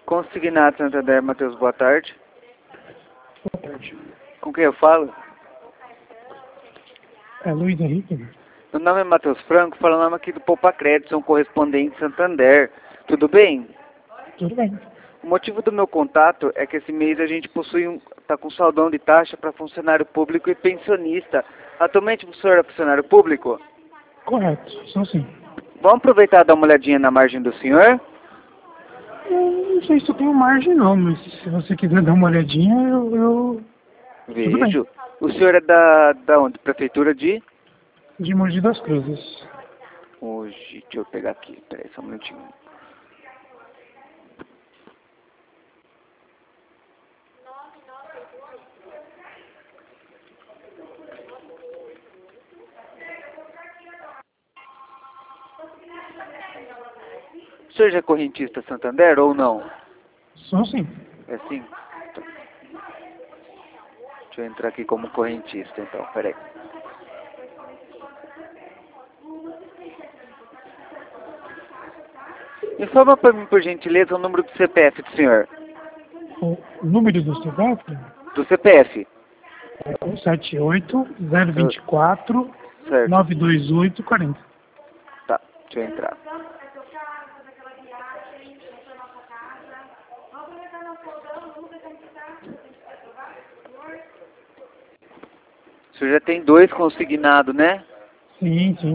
Consignado Santander, Matheus, boa tarde. Boa tarde. Com quem eu falo? É Luiz Henrique. Meu nome é Matheus Franco, falando aqui do Poupa Crédito, sou um correspondente Santander. Tudo bem? Tudo bem. O motivo do meu contato é que esse mês a gente tá com saldão de taxa para funcionário público e pensionista. Atualmente o senhor é funcionário público? Correto, são sim. Vamos aproveitar e dar uma olhadinha na margem do senhor? Eu não sei se eu tenho margem não, mas se você quiser dar uma olhadinha, eu... Vejo. O senhor é da onde? Prefeitura de? De Mogi das Cruzes. Hoje, deixa eu pegar aqui, peraí só um minutinho. O senhor já é correntista Santander ou não? São sim. É sim? Deixa eu entrar aqui como correntista então, peraí. Informa para mim, por gentileza, o número do CPF do senhor. O número do CPF Do CPF. é 178-024-928-40. Certo. Tá, deixa eu entrar. O senhor já tem 2 consignados, né? Sim, sim.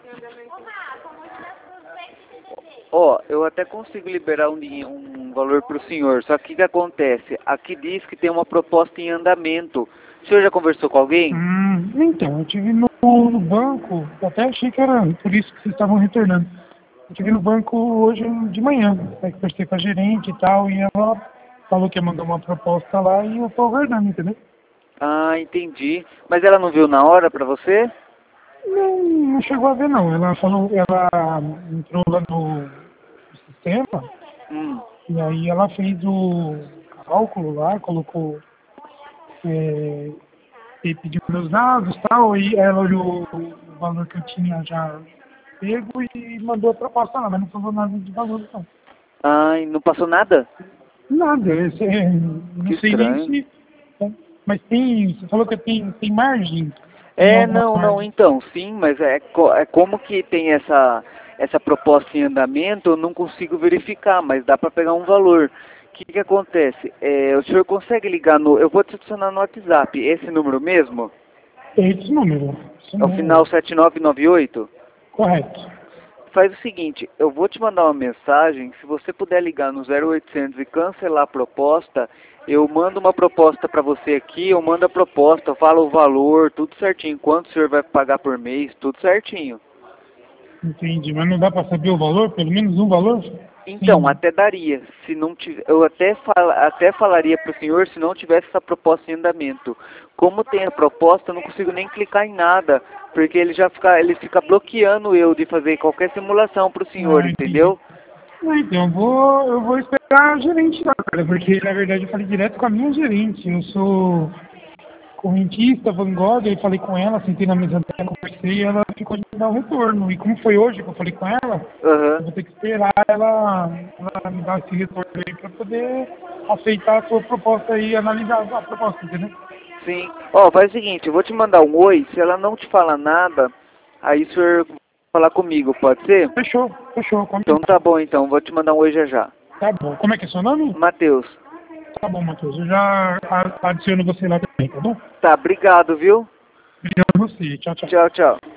Ó, eu até consigo liberar um valor para o senhor, só que o que acontece? Aqui diz que tem uma proposta em andamento. O senhor já conversou com alguém? Então, eu tive no banco, eu até achei que era por isso que vocês estavam retornando. Eu tive no banco hoje de manhã, aí conversei com a gerente e tal, e ela falou que ia mandar uma proposta lá e eu tô aguardando, entendeu? Ah, entendi. Mas ela não viu na hora para você? Não chegou a ver não, ela falou, ela entrou lá no sistema, e aí ela fez o cálculo lá, colocou, e pediu meus dados e tal, e ela olhou o valor que eu tinha já pego e mandou a proposta lá, mas não falou nada de valor não. Ah, e não passou nada? Nada, não Que sei estranho. nem se... Mas você falou que tem margem? Tem É, alguma não, margem? então, sim, mas é como que tem essa proposta em andamento, eu não consigo verificar, mas dá para pegar um valor. O que acontece? O senhor consegue ligar no... Eu vou te adicionar no WhatsApp, esse número mesmo? Esse número. Esse É o final número. 7998? Correto. Faz o seguinte, eu vou te mandar uma mensagem, se você puder ligar no 0800 e cancelar a proposta, eu mando uma proposta para você aqui, eu mando a proposta, eu falo o valor, tudo certinho, quanto o senhor vai pagar por mês, tudo certinho. Entendi, mas não dá para saber o valor? Pelo menos um valor? Então, Sim. até daria, se não tiver, eu até falaria para o senhor se não tivesse essa proposta em andamento. Como tem a proposta, eu não consigo nem clicar em nada, porque ele fica bloqueando eu de fazer qualquer simulação para o senhor, Entendi. entendeu? Então, eu vou esperar a gerente lá, cara, porque na verdade eu falei direto com a minha gerente. Eu sou correntista, Van Gogh, eu falei com ela, sentei na mesa dela, conversei e ela ficou de me dar o retorno. E como foi hoje que eu falei com ela, Aham. eu vou ter que esperar ela me dar esse retorno aí para poder aceitar a sua proposta e analisar a proposta, entendeu? Sim. Ó, faz o seguinte, eu vou te mandar um oi, se ela não te falar nada, aí o senhor falar comigo, pode ser? Fechou, Então combinado. tá bom então, vou te mandar um oi já já. Tá bom. Como é que é seu nome? Matheus. Tá bom, Matheus. Eu já adiciono você lá também, tá bom? Tá, obrigado, viu? Obrigado a você. Tchau, tchau. Tchau, tchau.